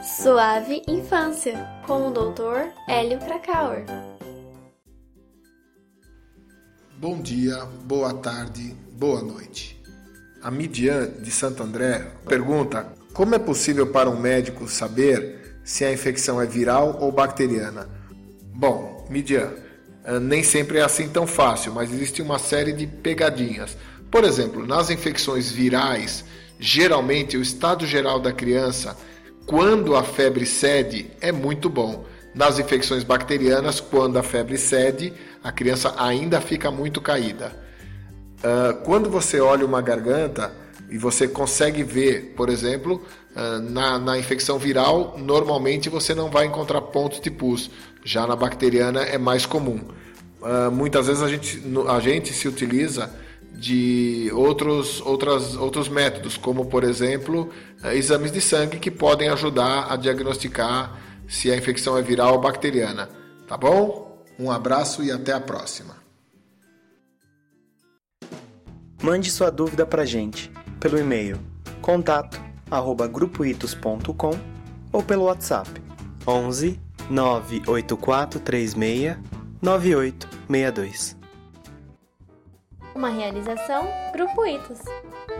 Suave Infância, com o Dr. Hélio Krakauer. Bom dia, boa tarde, boa noite. A Midian, de Santo André, pergunta: como é possível para um médico saber se a infecção é viral ou bacteriana? Bom, Midian, nem sempre é assim tão fácil, mas existe uma série de pegadinhas. Por exemplo, nas infecções virais, geralmente o estado geral da criança, quando a febre cede, é muito bom. Nas infecções bacterianas, quando a febre cede, a criança ainda fica muito caída. Quando você olha uma garganta e você consegue ver, por exemplo, na infecção viral, normalmente você não vai encontrar pontos de pus. Já na bacteriana é mais comum. Muitas vezes a gente se utiliza de outros métodos, como por exemplo, exames de sangue que podem ajudar a diagnosticar se a infecção é viral ou bacteriana. Tá bom? Um abraço e até a próxima. Mande sua dúvida pra gente pelo e-mail contato@grupoitos.com ou pelo WhatsApp 11 98436 9862. Uma realização Grupo Itos.